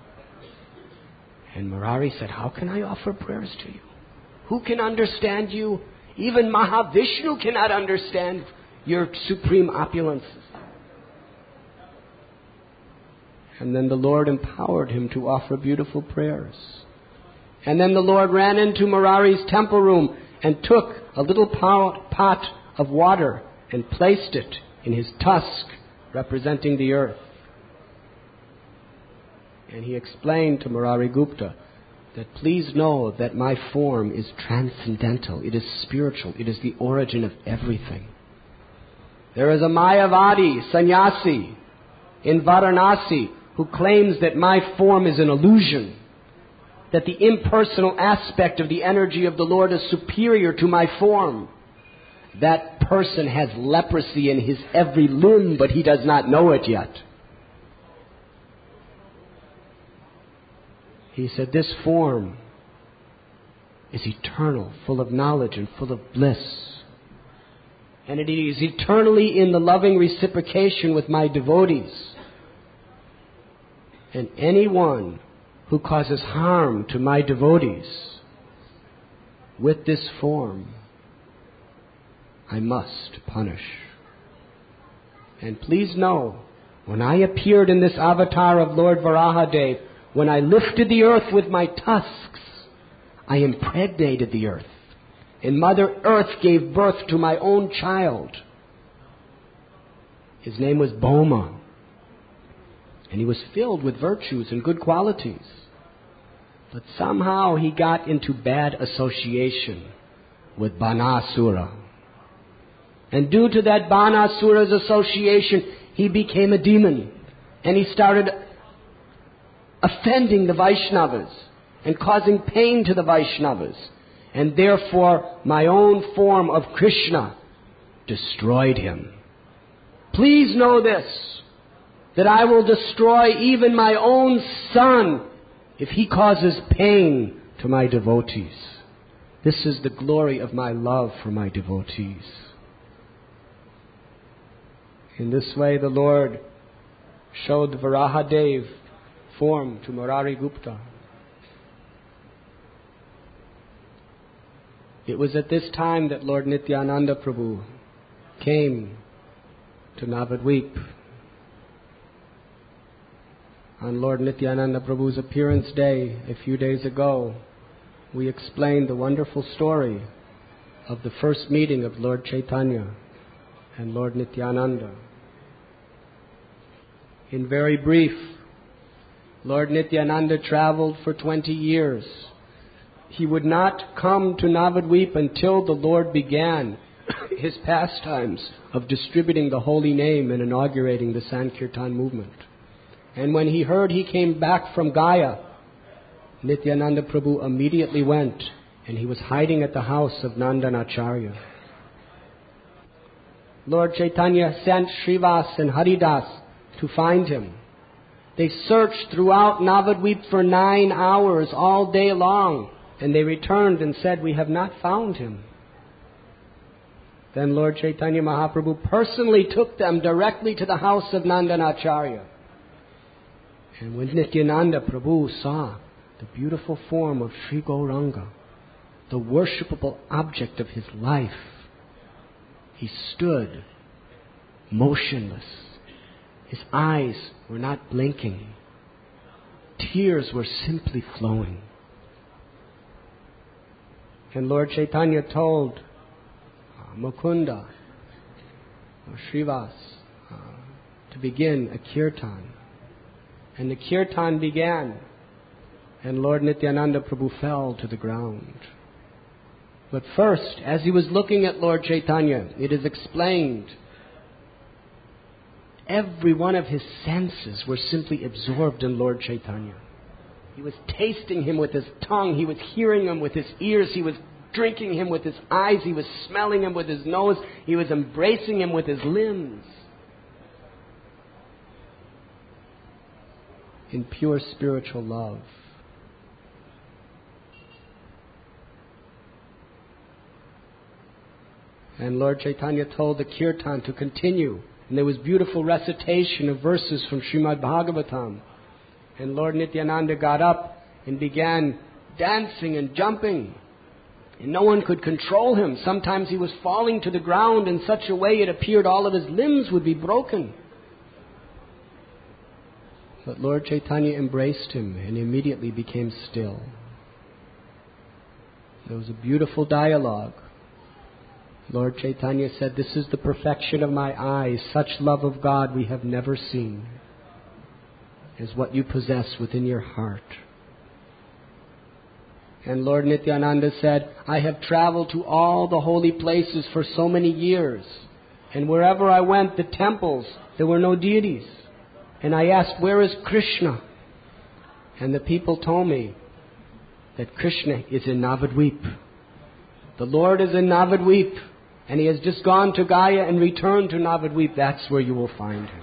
And Murari said, how can I offer prayers to you? Who can understand you? Even Mahavishnu cannot understand your supreme opulences. And then the Lord empowered him to offer beautiful prayers. And then the Lord ran into Murari's temple room and took a little pot of water and placed it in his tusk, representing the earth. And he explained to Murari Gupta that please know that my form is transcendental, it is spiritual, it is the origin of everything. There is a Mayavadi sannyasi in Varanasi who claims that my form is an illusion, that the impersonal aspect of the energy of the Lord is superior to my form. That person has leprosy in his every limb, but he does not know it yet. He said, this form is eternal, full of knowledge and full of bliss. And it is eternally in the loving reciprocation with my devotees. And anyone who causes harm to my devotees with this form, I must punish. And please know, when I appeared in this avatar of Lord Varahadev, when I lifted the earth with my tusks, I impregnated the earth. And Mother Earth gave birth to my own child. His name was Boma. And he was filled with virtues and good qualities. But somehow he got into bad association with Banasura. And due to that Banasura's association, he became a demon. And he started offending the Vaishnavas and causing pain to the Vaishnavas. And therefore, my own form of Krishna destroyed him. Please know this, that I will destroy even my own son if he causes pain to my devotees. This is the glory of my love for my devotees. In this way, the Lord showed the Varahadev form to Murari Gupta. It was at this time that Lord Nityananda Prabhu came to Navadvip. On Lord Nityananda Prabhu's appearance day, a few days ago, we explained the wonderful story of the first meeting of Lord Chaitanya and Lord Nityananda. In very brief, Lord Nityananda traveled for 20 years. He would not come to Navadvip until the Lord began his pastimes of distributing the holy name and inaugurating the Sankirtan movement. And when he heard he came back from Gaya, Nityananda Prabhu immediately went, and he was hiding at the house of Nandanacharya. Lord Chaitanya sent Srivas and Haridas to find him. They searched throughout Navadvip for 9 hours all day long, and they returned and said, "We have not found him." Then Lord Chaitanya Mahaprabhu personally took them directly to the house of Nandanacharya. And when Nityananda Prabhu saw the beautiful form of Sri Gauranga, the worshipable object of his life, he stood motionless. His eyes were not blinking. Tears were simply flowing. And Lord Chaitanya told Mukunda, or Srivas, to begin a kirtan. And the kirtan began, and Lord Nityananda Prabhu fell to the ground. But first, as he was looking at Lord Chaitanya, it is explained, every one of his senses were simply absorbed in Lord Chaitanya. He was tasting him with his tongue, he was hearing him with his ears, he was drinking him with his eyes, he was smelling him with his nose, he was embracing him with his limbs. In pure spiritual love. And Lord Chaitanya told the kirtan to continue. And there was beautiful recitation of verses from Srimad Bhagavatam. And Lord Nityananda got up and began dancing and jumping. And no one could control him. Sometimes he was falling to the ground in such a way it appeared all of his limbs would be broken. But Lord Chaitanya embraced him and immediately became still. There was a beautiful dialogue. Lord Chaitanya said, "This is the perfection of my eyes. Such love of God we have never seen, is what you possess within your heart." And Lord Nityananda said, "I have traveled to all the holy places for so many years. And wherever I went, the temples, there were no deities. And I asked, 'Where is Krishna?' And the people told me that Krishna is in Navadvip. The Lord is in Navadvip. And he has just gone to Gaya and returned to Navadvip. That's where you will find him."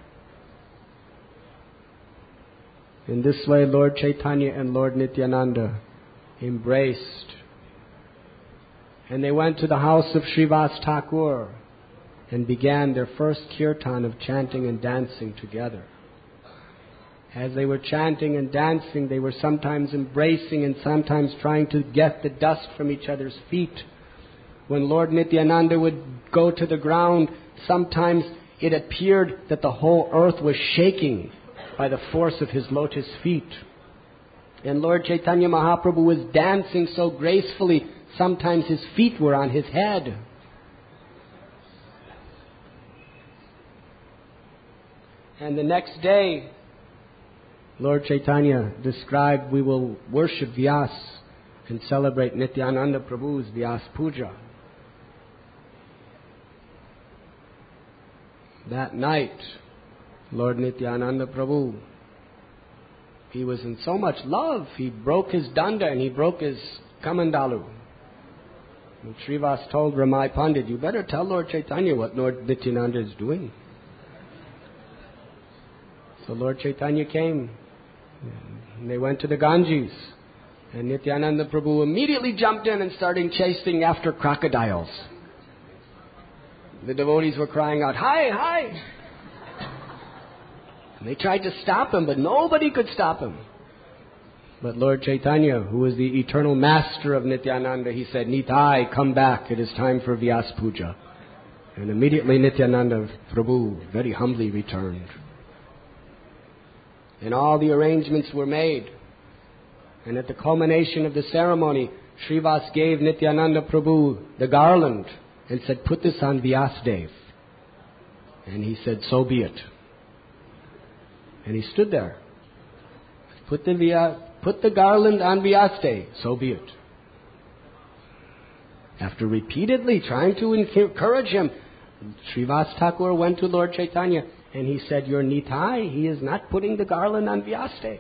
In this way, Lord Chaitanya and Lord Nityananda embraced. And they went to the house of Srivas Thakur and began their first kirtan of chanting and dancing together. As they were chanting and dancing, they were sometimes embracing and sometimes trying to get the dust from each other's feet. When Lord Nityananda would go to the ground, sometimes it appeared that the whole earth was shaking by the force of his lotus feet. And Lord Chaitanya Mahaprabhu was dancing so gracefully, sometimes his feet were on his head. And the next day, Lord Chaitanya described, we will worship Vyas and celebrate Nityananda Prabhu's Vyas Puja. That night, Lord Nityananda Prabhu, he was in so much love, he broke his danda and he broke his kamandalu. And Srivas told Ramai Pandit, you better tell Lord Chaitanya what Lord Nityananda is doing. So Lord Chaitanya came, and they went to the Ganges, and Nityananda Prabhu immediately jumped in and started chasing after crocodiles. The devotees were crying out, "Hi, hi!" And they tried to stop him, but nobody could stop him. But Lord Chaitanya, who was the eternal master of Nityananda, he said, "Nitai, come back, it is time for Vyas Puja." And immediately Nityananda Prabhu very humbly returned. And all the arrangements were made. And at the culmination of the ceremony, Srivas gave Nityananda Prabhu the garland and said, "Put this on Vyasdev." And he said, "So be it." And he stood there. Put the garland on Vyasdev, so be it. After repeatedly trying to encourage him, Srivas Thakur went to Lord Chaitanya and he said, "Your Nitai, he is not putting the garland on Vyasdev."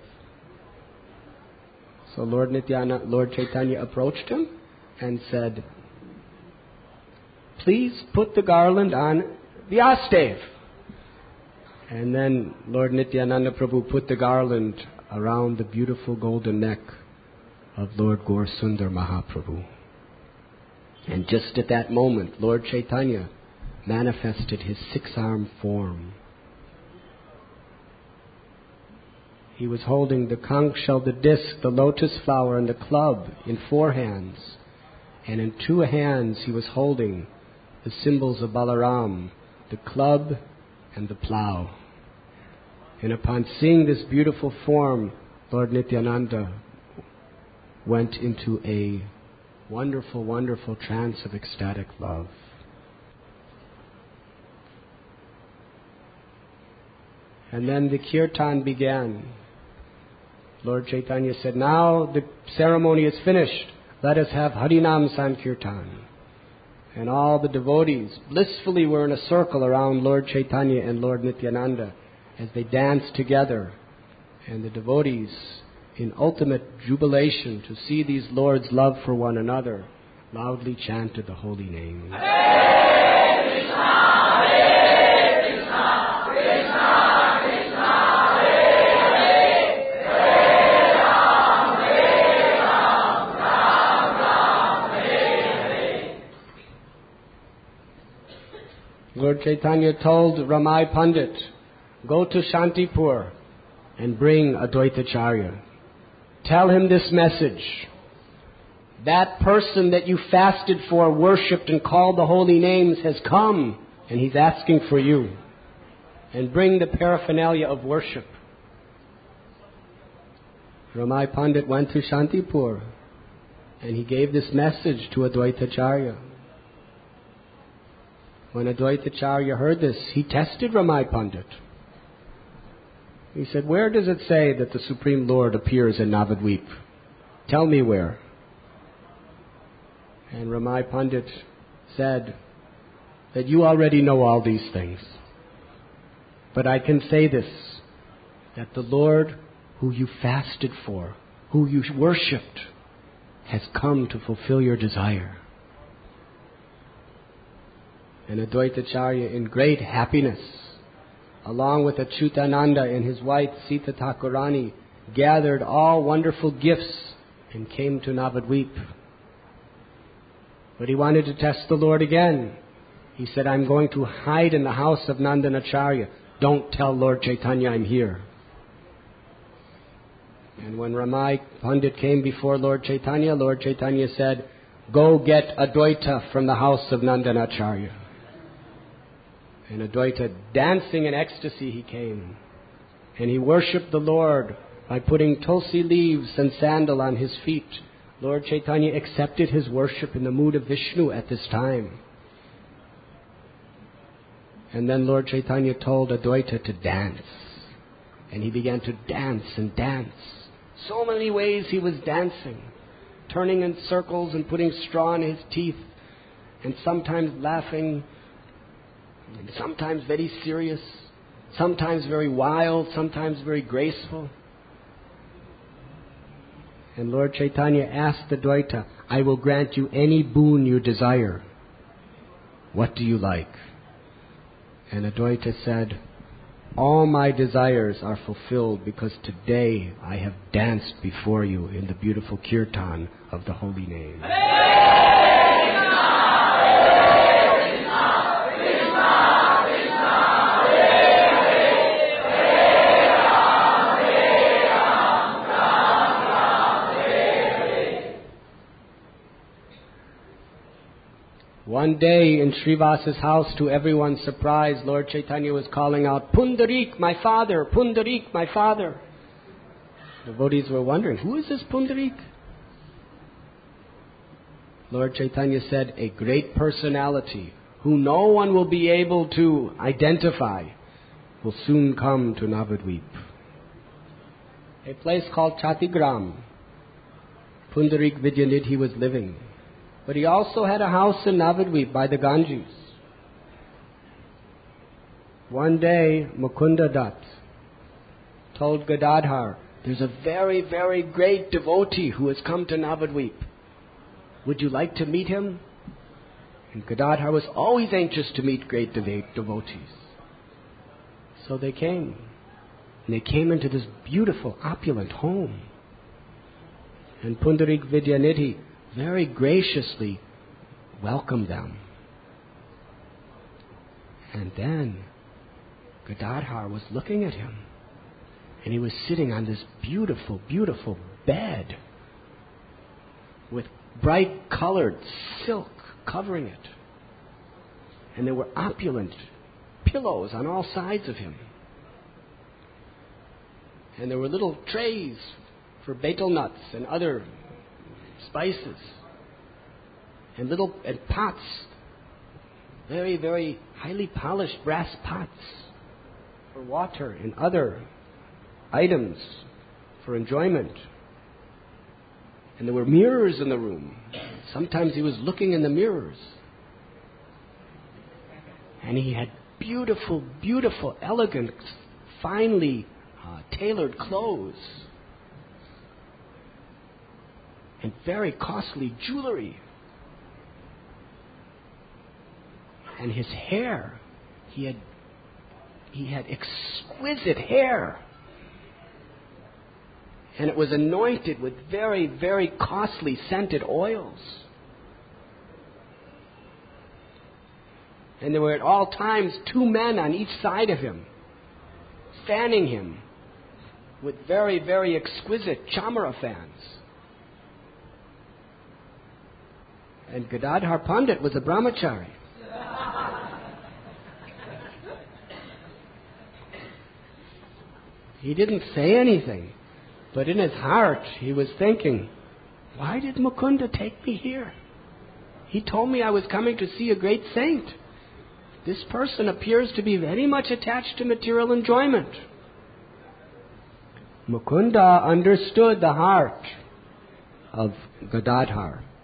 So Lord Chaitanya approached him and said, "Please put the garland on Vyasdev." And then Lord Nityananda Prabhu put the garland around the beautiful golden neck of Lord Gaur Sundar Mahaprabhu. And just at that moment, Lord Chaitanya manifested his six-armed form. He was holding the conch shell, the disc, the lotus flower, and the club in 4 hands. And in 2 hands he was holding the symbols of Balaram, the club and the plow. And upon seeing this beautiful form, Lord Nityananda went into a wonderful, wonderful trance of ecstatic love. And then the kirtan began. Lord Chaitanya said, "Now the ceremony is finished. Let us have Harinam Sankirtan." And all the devotees blissfully were in a circle around Lord Chaitanya and Lord Nityananda as they danced together. And the devotees, in ultimate jubilation to see these lords' love for one another, loudly chanted the holy name. Hare Krishna, Hare Krishna, Krishna Krishna, Hare Hare, Hare Ram, Ram Ram, Hare Hare. Lord Chaitanya told Ramai Pandit, "Go to Shantipur and bring Advaitacharya. Tell him this message. That person that you fasted for, worshipped and called the holy names has come and he's asking for you. And bring the paraphernalia of worship." Ramai Pandit went to Shantipur and he gave this message to Advaitacharya. When Advaitacharya heard this, he tested Ramai Pandit. He said, "Where does it say that the Supreme Lord appears in Navadvip? Tell me where." And Ramai Pandit said that you already know all these things. But I can say this, that the Lord who you fasted for, who you worshipped, has come to fulfill your desire. And Advaitacharya, in great happiness, along with Achyutananda and his wife Sita Thakurani, gathered all wonderful gifts and came to Navadvip. But he wanted to test the Lord again. He said, "I'm going to hide in the house of Nandanacharya. Don't tell Lord Chaitanya I'm here." And when Ramai Pandit came before Lord Chaitanya said, "Go get Advaita from the house of Nandanacharya." And Advaita, dancing in ecstasy, he came. And he worshipped the Lord by putting tulsi leaves and sandal on his feet. Lord Chaitanya accepted his worship in the mood of Vishnu at this time. And then Lord Chaitanya told Advaita to dance. And he began to dance and dance. So many ways he was dancing, turning in circles and putting straw in his teeth, and sometimes laughing, and sometimes very serious, sometimes very wild, sometimes very graceful. And Lord Chaitanya asked Advaita, I will grant you any boon you desire. What do you like? And Advaita said, all my desires are fulfilled because today I have danced before you in the beautiful kirtan of the holy name. One day in Srivasa's house, to everyone's surprise, Lord Chaitanya was calling out, Pundarik, my father! Pundarik, my father! Devotees were wondering, who is this Pundarik? Lord Chaitanya said, a great personality who no one will be able to identify will soon come to Navadvip. A place called Chatigram. Pundarik Vidyanidhi was living. But he also had a house in Navadvip by the Ganges. One day, Mukunda Dutt told Gadadhar, there's a very, very great devotee who has come to Navadvip. Would you like to meet him? And Gadadhar was always anxious to meet great devotees. So they came. And they came into this beautiful, opulent home. And Pundarik Vidyanidhi very graciously welcomed them. And then Gadadhar was looking at him. And he was sitting on this beautiful, beautiful bed with bright colored silk covering it. And there were opulent pillows on all sides of him. And there were little trays for betel nuts and other spices, and pots, very, very highly polished brass pots for water and other items for enjoyment. And there were mirrors in the room. Sometimes he was looking in the mirrors. And he had beautiful, beautiful, elegant, finely tailored clothes. And very costly jewelry. And his hair, he had exquisite hair. And it was anointed with very, very costly scented oils. And there were at all times 2 men on each side of him, fanning him with very, very exquisite chamara fans. And Gadadhar Pandit was a brahmachari. He didn't say anything, but in his heart he was thinking, why did Mukunda take me here? He told me I was coming to see a great saint. This person appears to be very much attached to material enjoyment. Mukunda understood the heart of Gadadhar.